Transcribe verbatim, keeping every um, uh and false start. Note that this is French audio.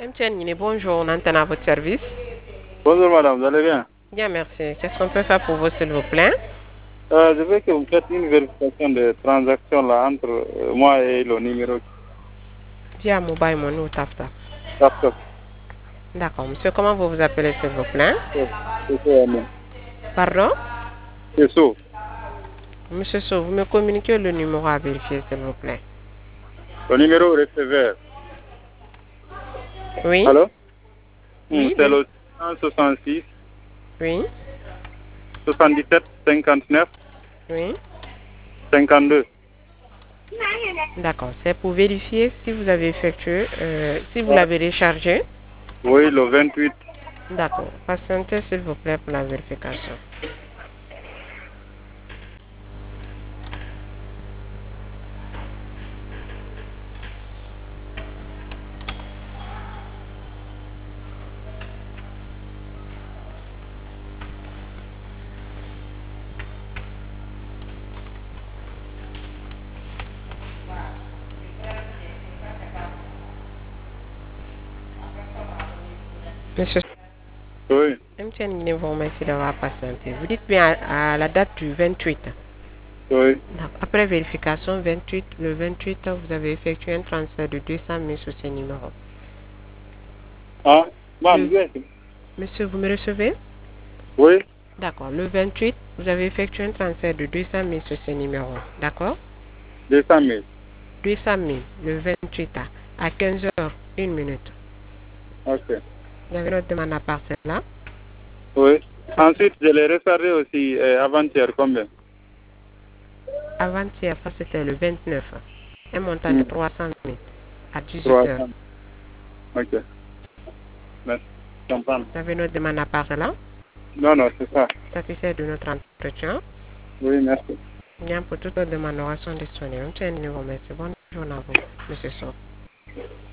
M T N, bonjour, on entend à votre service. Bonjour madame, vous allez bien? Bien, merci. Qu'est-ce qu'on peut faire pour vous, s'il vous plaît? Euh, je veux que vous faites une vérification de transaction là entre euh, moi et le numéro. Via mobile money ou tap tap. Tap, tap. D'accord. Monsieur, comment vous vous appelez, s'il vous plaît? C'est c'est ça, Amen. Pardon? C'est ça. Monsieur So, vous me communiquez le numéro à vérifier, s'il vous plaît. Le numéro receveur. Oui? Allô? Hmm, Oui, c'est le... le cent soixante-six, Oui? soixante-dix-sept, cinquante-neuf, Oui? cinquante-deux. D'accord. C'est pour vérifier si vous avez effectué, euh, si vous Ouais. l'avez rechargé. Oui, le vingt-huit. D'accord. Patientez, s'il vous plaît, pour la vérification. Monsieur Oui, M T N, vous remercie d'avoir patienté. Vous dites bien à, à la date du vingt-huit. oui. Après vérification, vingt-huit, le vingt-huit, vous avez effectué un transfert de deux cent mille sur ce numéro. Ah, madame, Le... oui. Monsieur, vous me recevez? Oui, D'accord. Le vingt-huit, vous avez effectué un transfert de deux cent mille sur ce numéro. D'accord? deux cent mille. deux cent mille, le vingt-huit à quinze heures une minute. Ok. Vous avez notre demande à part celle-là? Oui. Ensuite, je l'ai rechargé aussi euh, avant-hier, combien? Avant-hier, ça c'était le vingt-neuf. Un montant de Hmm. trois cent mille à dix-huit heures. trois cents. Ok. Merci. Je comprends. Vous avez notre demande à part celle-là? Non, non, c'est ça. Satisfait de notre entretien? Oui, merci. Bien, pour toutes les demandes, nous sont disponibles. M T N, vous remercie. Bonne journée à vous, Monsieur So.